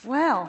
Well,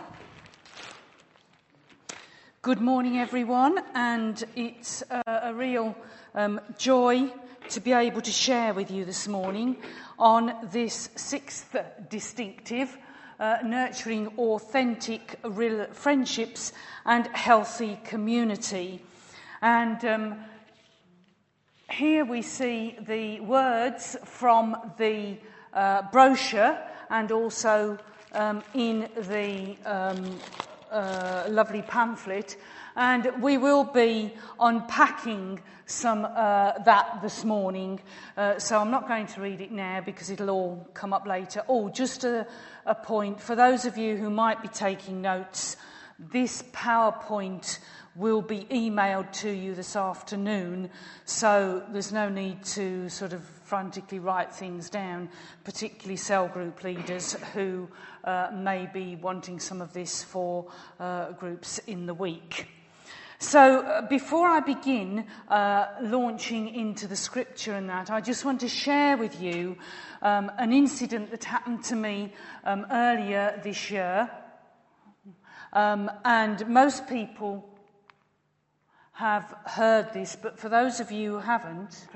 good morning everyone, and it's a real joy to be able to share with you this morning on this sixth distinctive, nurturing authentic real friendships and healthy community. And here we see the words from the brochure and also in the lovely pamphlet, and we will be unpacking some that this morning, so I'm not going to read it now because it'll all come up later. Just a point for those of you who might be taking notes: this PowerPoint will be emailed to you this afternoon, so there's no need to sort of frantically write things down, particularly cell group leaders who may be wanting some of this for groups in the week. So before I begin launching into the scripture and that, I just want to share with you an incident that happened to me earlier this year. And most people have heard this, but for those of you who haven't,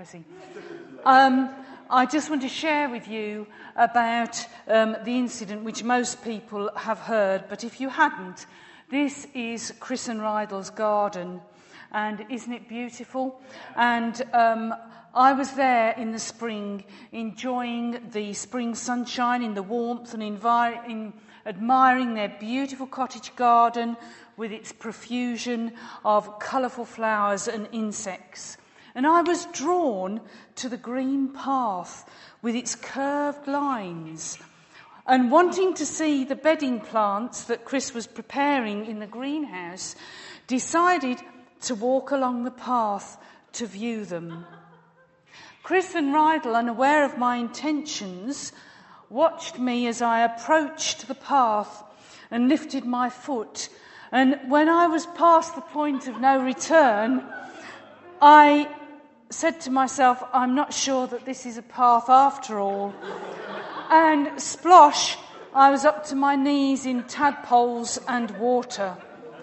I just want to share with you about the incident which most people have heard, but if you hadn't, this is Chris and Rydell's garden, and isn't it beautiful? And I was there in the spring, enjoying the spring sunshine in the warmth and admiring their beautiful cottage garden with its profusion of colourful flowers and insects. And I was drawn to the green path with its curved lines, and wanting to see the bedding plants that Chris was preparing in the greenhouse, decided to walk along the path to view them. Chris and Rydell, unaware of my intentions, watched me as I approached the path and lifted my foot. And when I was past the point of no return, I said to myself, I'm not sure that this is a path after all. And splosh, I was up to my knees in tadpoles and water.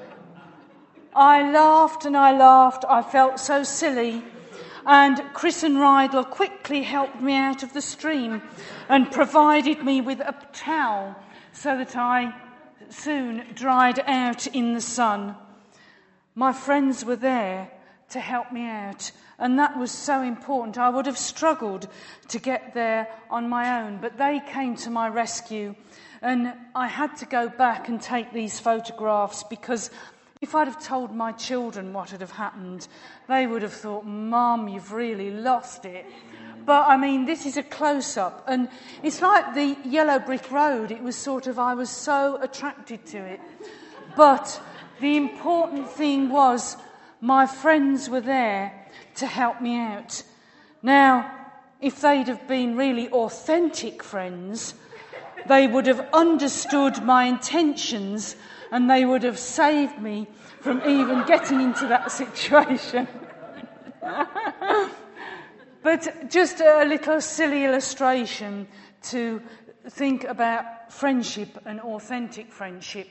I laughed and I laughed. I felt so silly. And Chris and Rydell quickly helped me out of the stream and provided me with a towel so that I soon dried out in the sun. My friends were there to help me out, and that was so important. I would have struggled to get there on my own, but they came to my rescue, and I had to go back and take these photographs because if I'd have told my children what had have happened, they would have thought, Mum, you've really lost it. But, I mean, this is a close-up, and it's like the yellow brick road. It was sort of, I was so attracted to it. But the important thing was my friends were there to help me out. Now, if they'd have been really authentic friends, they would have understood my intentions and they would have saved me from even getting into that situation. But just a little silly illustration to think about friendship and authentic friendship.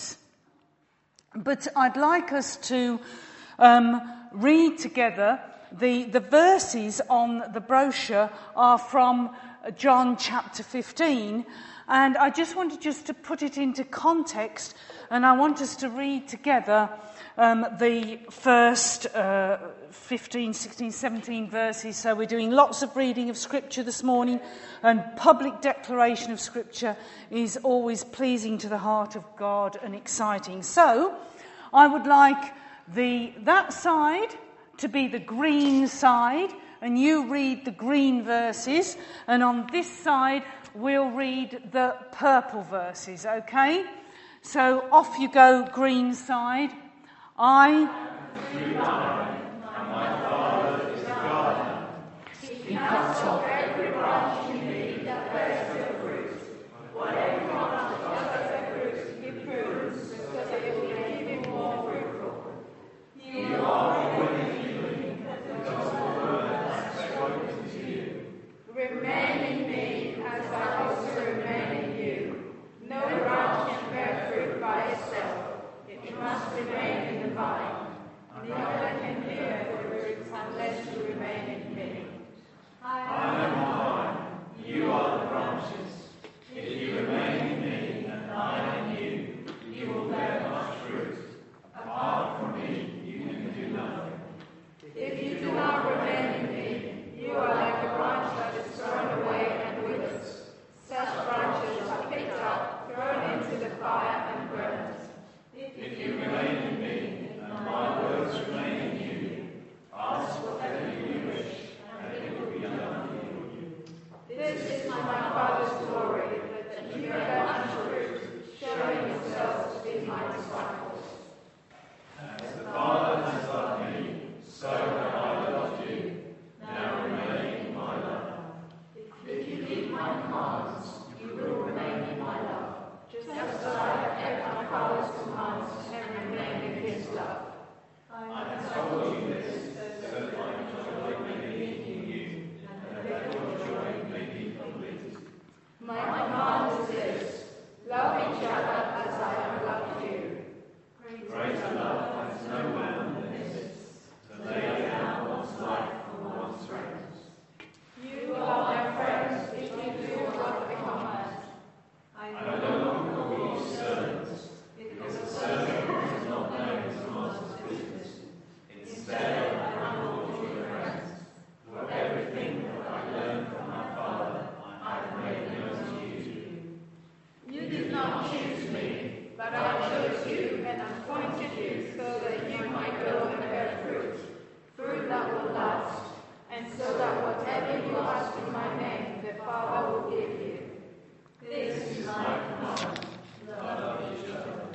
But I'd like us to read together. The verses on the brochure are from John chapter 15, and I just wanted to put it into context, and I want us to read together the first 15, 16, 17 verses. So we're doing lots of reading of Scripture this morning, and public declaration of Scripture is always pleasing to the heart of God and exciting. So I would like that side to be the green side, and you read the green verses, and on this side we'll read the purple verses, okay? So off you go, green side. I am my Father is the gardener. He cuts off every branch in me that bears no fruit. Whatever branch that bears fruit, he prunes, so that it will make even more fruitful. You are willing the gospel word that has spoken to you. Remain in me as I also remain in you. No branch can bear fruit and appointed you so that you might go and bear fruit, fruit that will last, and so that whatever you ask in my name, the Father will give you. This is my command. Love each other.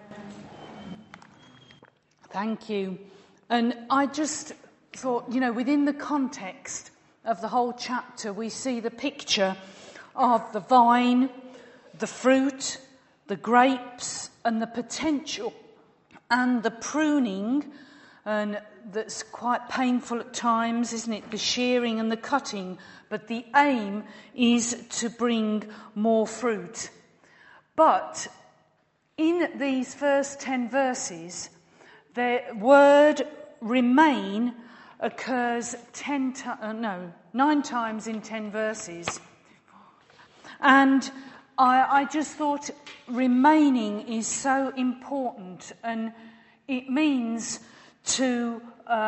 Thank you. And I just thought, within the context of the whole chapter, we see the picture of the vine, the fruit, the grapes, and the potential and the pruning, and that's quite painful at times, isn't it? The shearing and the cutting, but the aim is to bring more fruit. But in these first 10 verses, the word remain occurs 9 times in 10 verses. And I just thought remaining is so important, and it means to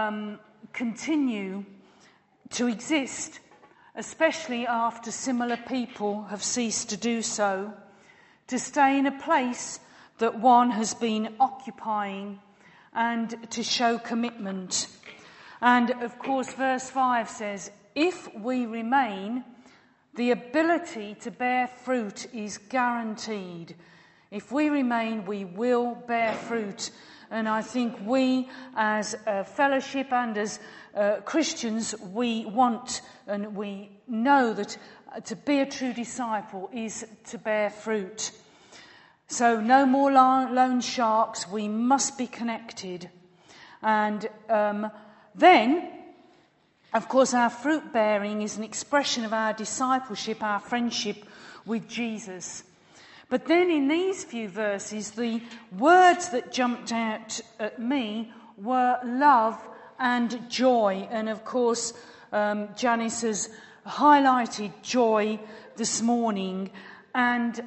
continue to exist, especially after similar people have ceased to do so, to stay in a place that one has been occupying, and to show commitment. And of course, verse 5 says, if we remain, the ability to bear fruit is guaranteed. If we remain, we will bear fruit. And I think we, as a fellowship and as Christians, we want and we know that to be a true disciple is to bear fruit. So no more lone sharks, we must be connected. And then, of course, our fruit bearing is an expression of our discipleship, our friendship with Jesus. But then in these few verses, the words that jumped out at me were love and joy. And of course, Janice has highlighted joy this morning. And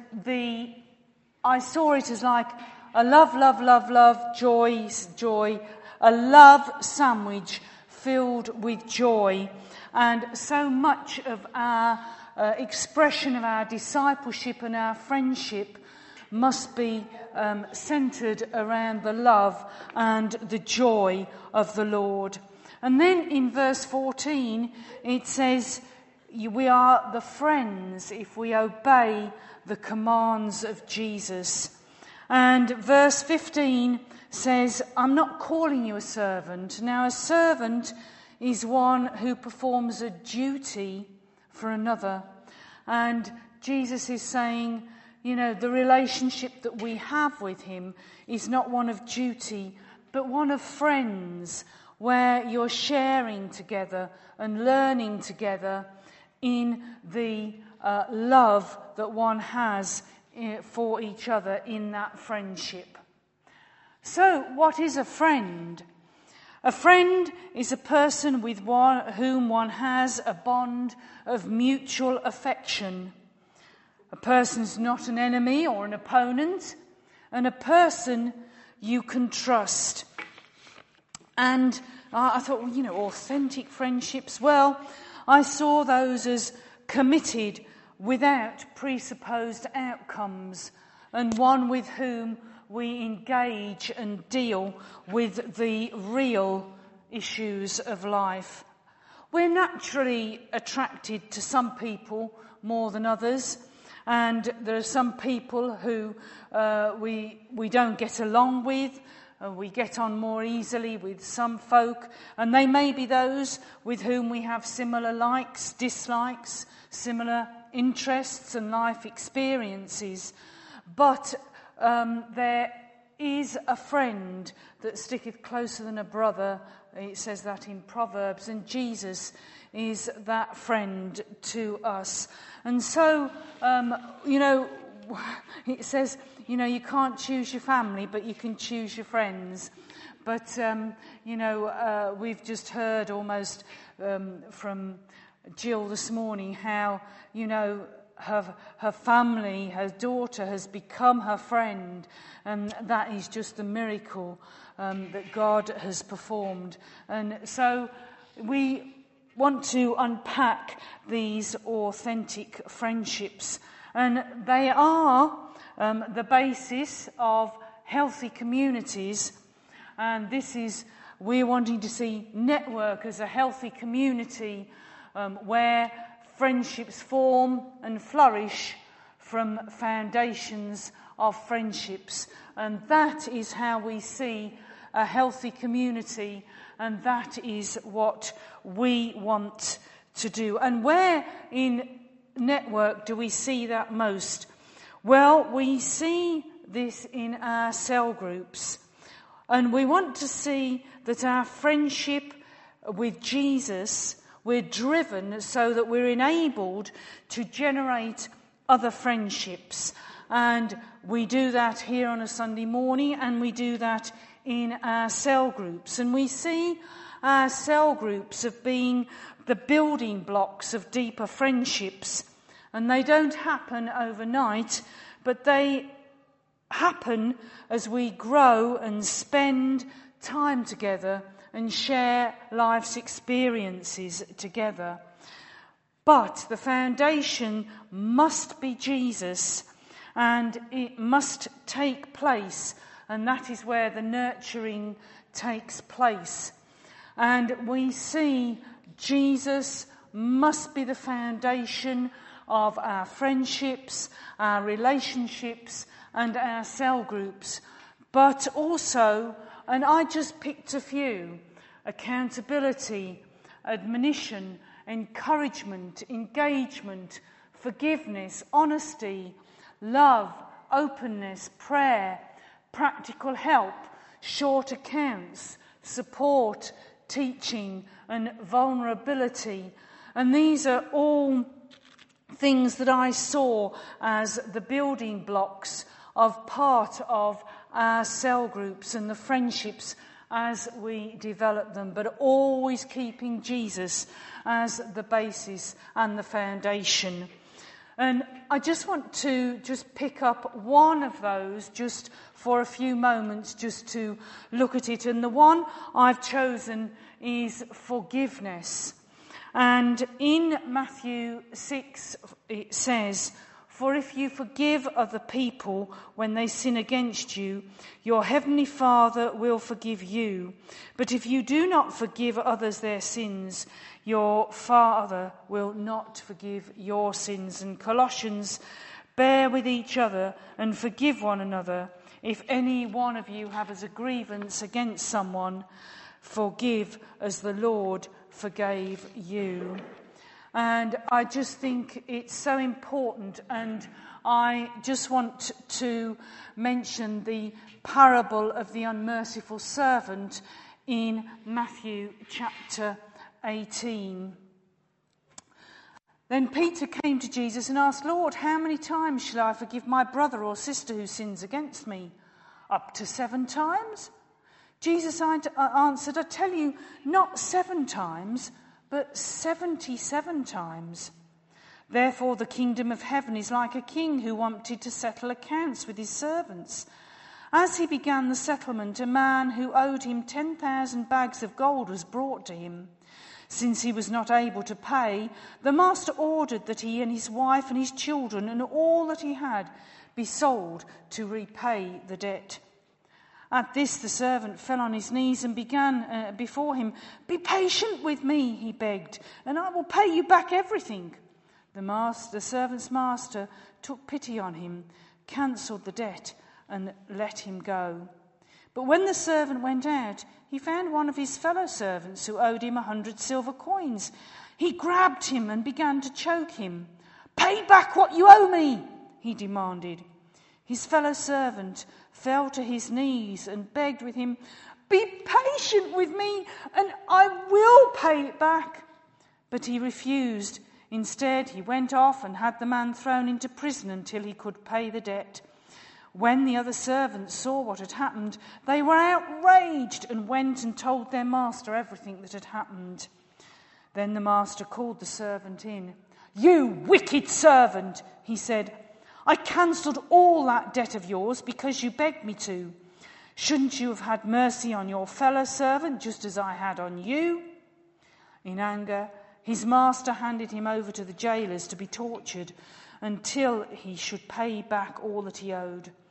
I saw it as like a love, joy, a love sandwich filled with joy. And so much of our expression of our discipleship and our friendship must be centred around the love and the joy of the Lord. And then in verse 14 it says, we are the friends if we obey the commands of Jesus. And verse 15 says, I'm not calling you a servant. Now a servant is one who performs a duty for another. And Jesus is saying, the relationship that we have with him is not one of duty, but one of friends, where you're sharing together and learning together in the love that one has for each other in that friendship. So, what is a friend? A friend is a person with whom one has a bond of mutual affection. A person's not an enemy or an opponent, and a person you can trust. And I thought, authentic friendships, well, I saw those as committed without presupposed outcomes, and one with whom we engage and deal with the real issues of life. We're naturally attracted to some people more than others, and there are some people who we don't get along with. We get on more easily with some folk, and they may be those with whom we have similar likes, dislikes, similar interests and life experiences. But there is a friend that sticketh closer than a brother. It says that in Proverbs, and Jesus is that friend to us. And so, it says, you can't choose your family, but you can choose your friends. But, we've just heard almost from Jill this morning how, her family, her daughter has become her friend, and that is just the miracle that God has performed. And so we want to unpack these authentic friendships, and they are the basis of healthy communities, and we're wanting to see Network as a healthy community where friendships form and flourish from foundations of friendships. And that is how we see a healthy community, and that is what we want to do. And where in Network do we see that most? Well, we see this in our cell groups. And we want to see that our friendship with Jesus, we're driven so that we're enabled to generate other friendships. And we do that here on a Sunday morning, and we do that in our cell groups. And we see our cell groups as being the building blocks of deeper friendships. And they don't happen overnight, but they happen as we grow and spend time together and share life's experiences together. But the foundation must be Jesus, and it must take place, and that is where the nurturing takes place. And we see Jesus must be the foundation of our friendships, our relationships, and our cell groups. But also, and I just picked a few: accountability, admonition, encouragement, engagement, forgiveness, honesty, love, openness, prayer, practical help, short accounts, support, teaching, and vulnerability. And these are all things that I saw as the building blocks of part of our cell groups and the friendships as we develop them, but always keeping Jesus as the basis and the foundation. And I just want to pick up one of those just for a few moments, just to look at it. And the one I've chosen is forgiveness. And in Matthew 6 it says, "For if you forgive other people when they sin against you, your heavenly Father will forgive you. But if you do not forgive others their sins, your Father will not forgive your sins." And Colossians, "Bear with each other and forgive one another. If any one of you has a grievance against someone, forgive as the Lord forgave you." And I just think it's so important, and I just want to mention the parable of the unmerciful servant in Matthew chapter 18. Then Peter came to Jesus and asked, "Lord, how many times shall I forgive my brother or sister who sins against me? Up to 7 times?" Jesus answered, "I tell you, not 7 times, but 77 times. Therefore the kingdom of heaven is like a king who wanted to settle accounts with his servants. As he began the settlement, a man who owed him 10,000 bags of gold was brought to him. Since he was not able to pay, the master ordered that he and his wife and his children and all that he had be sold to repay the debt. At this the servant fell on his knees and began before him. 'Be patient with me,' he begged, 'and I will pay you back everything.' The servant's master took pity on him, cancelled the debt, and let him go. But when the servant went out, he found one of his fellow servants who owed him 100 silver coins. He grabbed him and began to choke him. 'Pay back what you owe me,' he demanded. His fellow servant fell to his knees and begged with him, 'Be patient with me and I will pay it back.' But he refused. Instead, he went off and had the man thrown into prison until he could pay the debt. When the other servants saw what had happened, they were outraged and went and told their master everything that had happened. Then the master called the servant in. 'You wicked servant,' he said, 'I cancelled all that debt of yours because you begged me to. Shouldn't you have had mercy on your fellow servant just as I had on you?' In anger, his master handed him over to the jailers to be tortured until he should pay back all that he owed.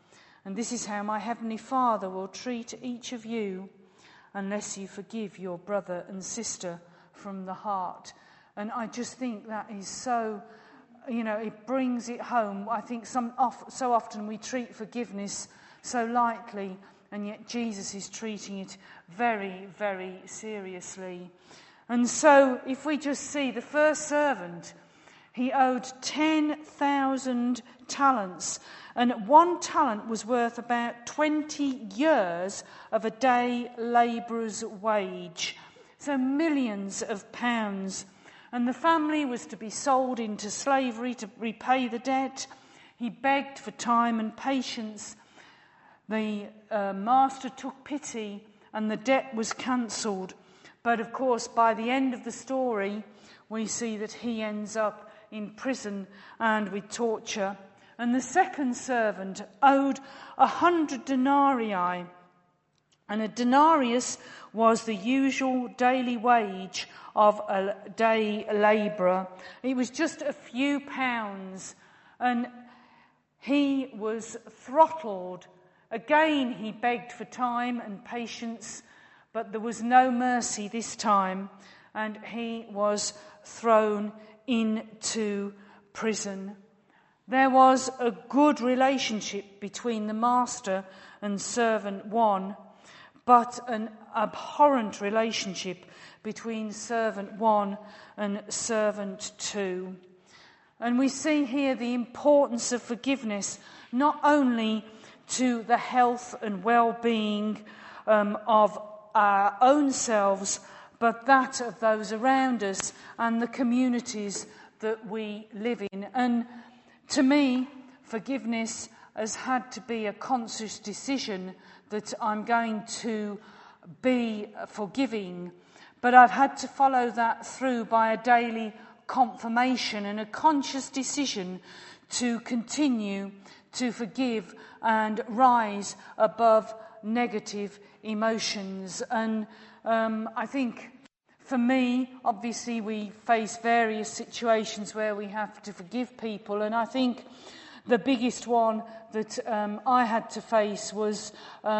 And this is how my heavenly Father will treat each of you unless you forgive your brother and sister from the heart. And I just think that is so, it brings it home. I think so often we treat forgiveness so lightly, and yet Jesus is treating it very, very seriously. And so if we just see the first servant, he owed 10,000 talents, and 1 talent was worth about 20 years of a day labourer's wage. So millions of pounds. And the family was to be sold into slavery to repay the debt. He begged for time and patience. The master took pity and the debt was cancelled. But of course, by the end of the story, we see that he ends up in prison and with torture. And the second servant owed 100 denarii. And a denarius was the usual daily wage of a day labourer. It was just a few pounds. And he was throttled. Again, he begged for time and patience, but there was no mercy this time, and he was thrown into prison. There was a good relationship between the master and servant 1, but an abhorrent relationship between servant 1 and servant 2. And we see here the importance of forgiveness, not only to the health and well-being of our own selves, but that of those around us and the communities that we live in. And to me, forgiveness has had to be a conscious decision that I'm going to be forgiving, but I've had to follow that through by a daily confirmation and a conscious decision to continue to forgive and rise above negative emotions. And I think for me, obviously we face various situations where we have to forgive people, and I think the biggest one that I had to face was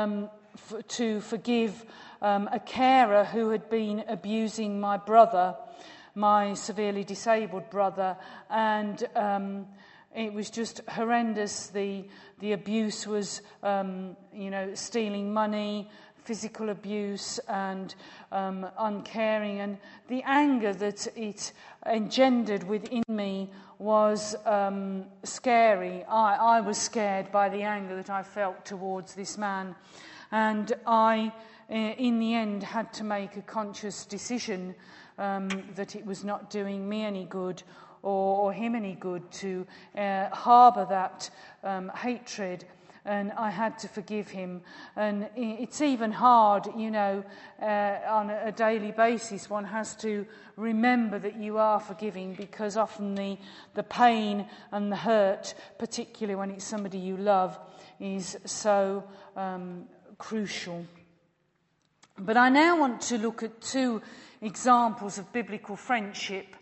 to forgive a carer who had been abusing my brother, my severely disabled brother, and it was just horrendous. The abuse was, stealing money, physical abuse, and uncaring, and the anger that it engendered within me was scary. I was scared by the anger that I felt towards this man, and I, in the end, had to make a conscious decision that it was not doing me any good or him any good to harbour that hatred. And I had to forgive him. And it's even hard, on a daily basis. One has to remember that you are forgiving, because often the pain and the hurt, particularly when it's somebody you love, is so crucial. But I now want to look at 2 examples of biblical friendship.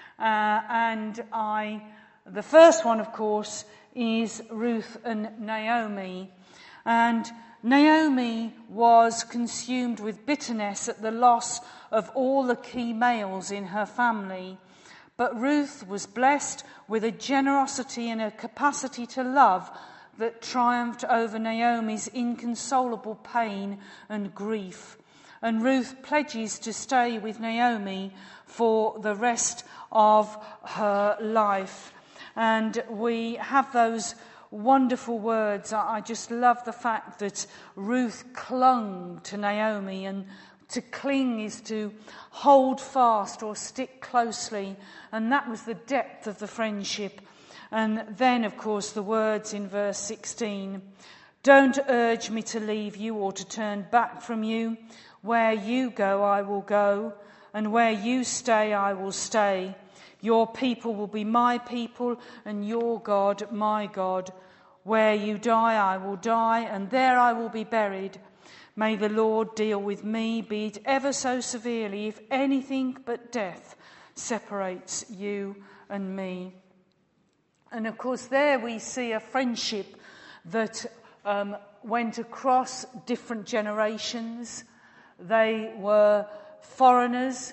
The first one, of course, is Ruth and Naomi. And Naomi was consumed with bitterness at the loss of all the key males in her family. But Ruth was blessed with a generosity and a capacity to love that triumphed over Naomi's inconsolable pain and grief. And Ruth pledges to stay with Naomi for the rest of her life. And we have those wonderful words. I just love the fact that Ruth clung to Naomi, and to cling is to hold fast or stick closely, and that was the depth of the friendship. And then, of course, the words in verse 16, "Don't urge me to leave you or to turn back from you. Where you go, I will go, and where you stay, I will stay. Your people will be my people, and your God, my God. Where you die, I will die, and there I will be buried. May the Lord deal with me, be it ever so severely, if anything but death separates you and me." And of course there we see a friendship that went across different generations. They were foreigners.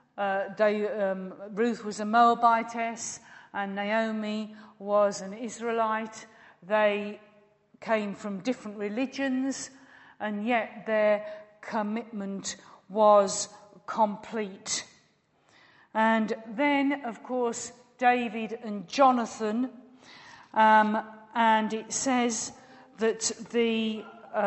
Ruth was a Moabitess and Naomi was an Israelite. They came from different religions, and yet their commitment was complete. And then, of course, David and Jonathan, and it says that the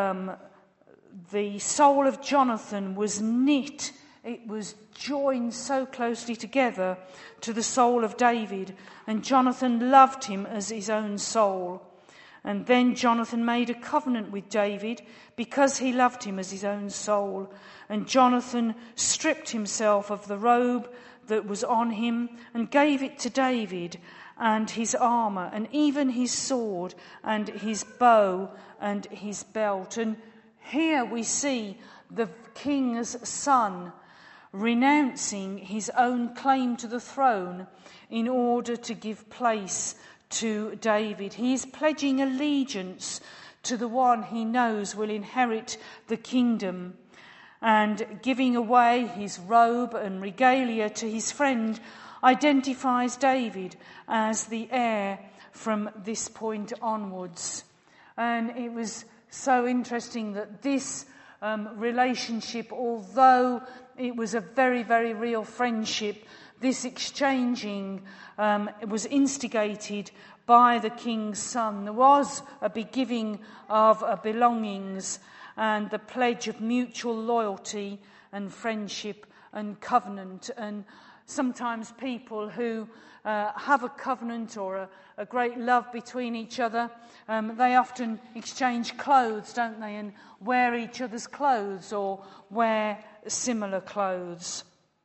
soul of Jonathan was knit, it was joined so closely together to the soul of David, and Jonathan loved him as his own soul. And then Jonathan made a covenant with David because he loved him as his own soul. And Jonathan stripped himself of the robe that was on him and gave it to David, and his armour, and even his sword, and his bow, and his belt. And here we see the king's son renouncing his own claim to the throne in order to give place to David. He is pledging allegiance to the one he knows will inherit the kingdom, and giving away his robe and regalia to his friend identifies David as the heir from this point onwards. And it was so interesting that this relationship, although it was a very, very real friendship, this exchanging was instigated by the king's son. There was a begiving of belongings and the pledge of mutual loyalty and friendship and covenant. And sometimes people who have a covenant or a great love between each other, they often exchange clothes, don't they, and wear each other's clothes or wear similar clothes.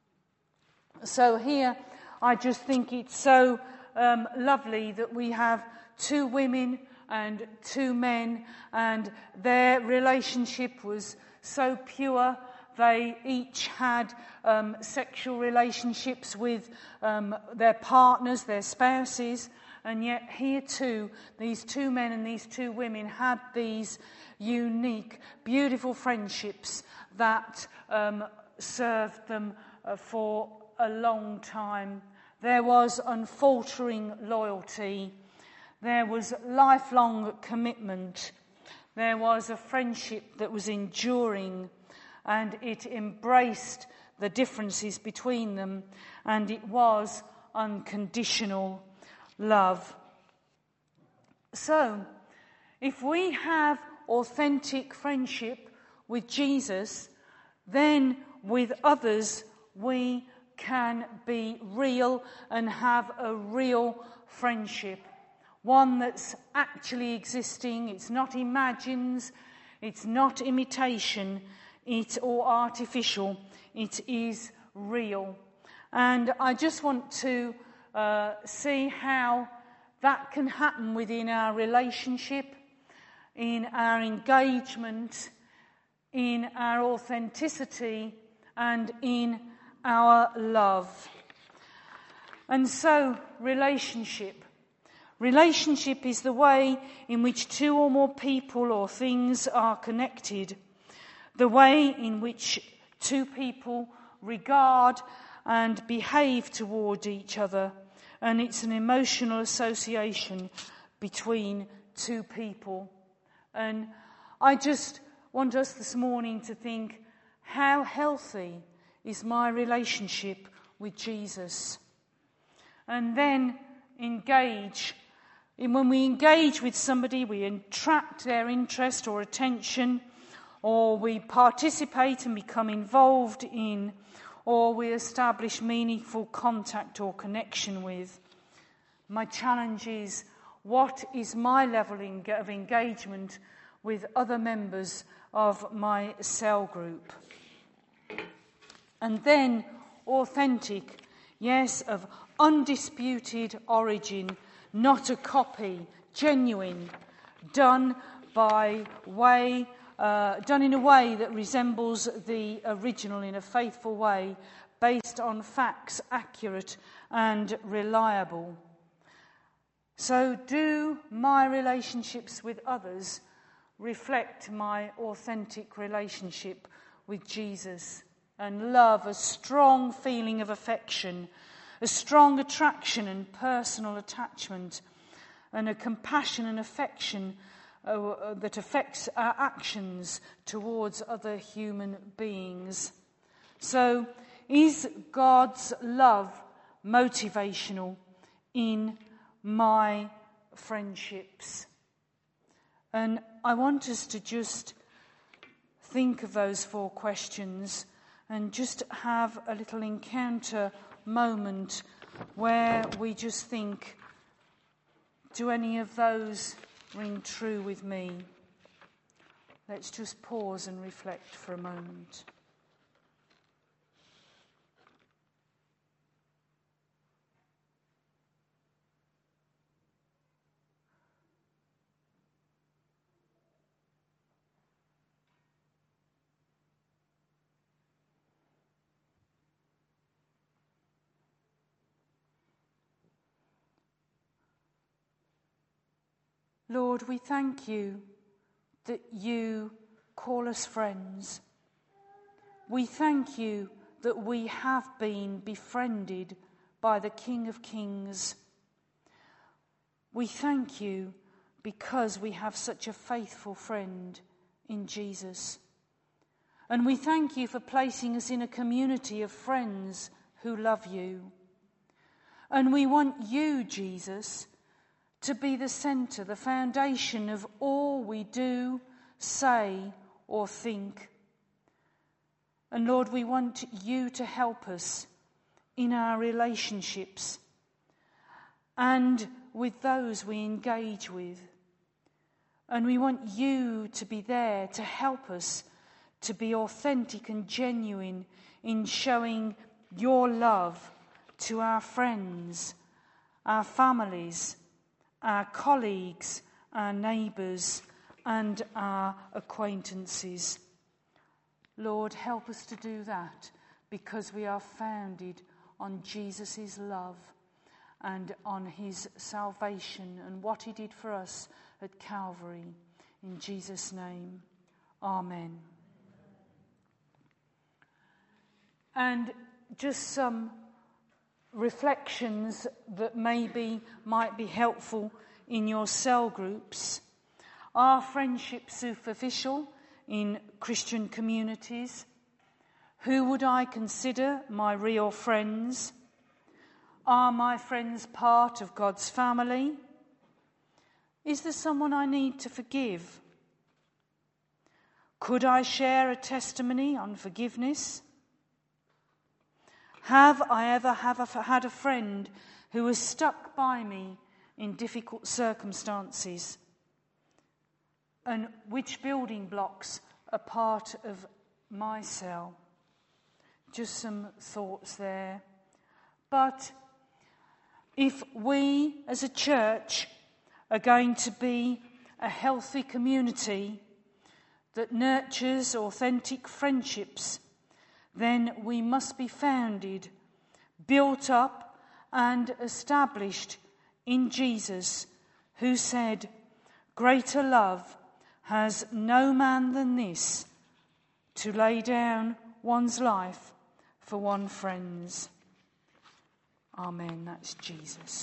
So here I just think it's so lovely that we have two women and two men, and their relationship was so pure. They each had sexual relationships with their partners, their spouses, and yet here too, these two men and these two women had these unique, beautiful friendships that served them for a long time. There was unfaltering loyalty. There was lifelong commitment. There was a friendship that was enduring, and it embraced the differences between them, and it was unconditional love. So, if we have authentic friendship with Jesus, then with others we can be real and have a real friendship. One that's actually existing. It's not imagined, it's not imitation, or artificial. It is real. And I just want to see how that can happen within our relationship, in our engagement, in our authenticity, and in our love. And so, relationship. Relationship is the way in which two or more people or things are connected, the way in which two people regard and behave toward each other, and it's an emotional association between two people. And I just want us this morning to think, how healthy is my relationship with Jesus? And then engage. And when we engage with somebody, we attract their interest or attention, or we participate and become involved in, or we establish meaningful contact or connection with. My challenge is, what is my level of engagement with other members of my cell group? And then authentic, yes, of undisputed origin, not a copy, genuine, done in a way that resembles the original in a faithful way, based on facts, accurate and reliable. So do my relationships with others reflect my authentic relationship with Jesus and love, a strong feeling of affection, a strong attraction and personal attachment, and a compassion and affection that affects our actions towards other human beings. So, is God's love motivational in my friendships? And I want us to just think of those 4 questions and just have a little encounter moment where we just think, do any of those ring true with me? Let's just pause and reflect for a moment. Lord, we thank you that you call us friends. We thank you that we have been befriended by the King of Kings. We thank you because we have such a faithful friend in Jesus. And we thank you for placing us in a community of friends who love you. And we want you, Jesus, to be the centre, the foundation of all we do, say, or think. And Lord, we want you to help us in our relationships and with those we engage with. And we want you to be there to help us to be authentic and genuine in showing your love to our friends, our families, our colleagues, our neighbours, and our acquaintances. Lord, help us to do that because we are founded on Jesus' love and on his salvation and what he did for us at Calvary. In Jesus' name, amen. And just some reflections that maybe might be helpful in your cell groups. Are friendships superficial in Christian communities? Who would I consider my real friends? Are my friends part of God's family? Is there someone I need to forgive? Could I share a testimony on forgiveness? Have I ever had a friend who has stuck by me in difficult circumstances? And which building blocks are part of my cell? Just some thoughts there. But if we as a church are going to be a healthy community that nurtures authentic friendships, then we must be founded, built up and established in Jesus, who said, "Greater love has no man than this, to lay down one's life for one's friends." Amen. That's Jesus.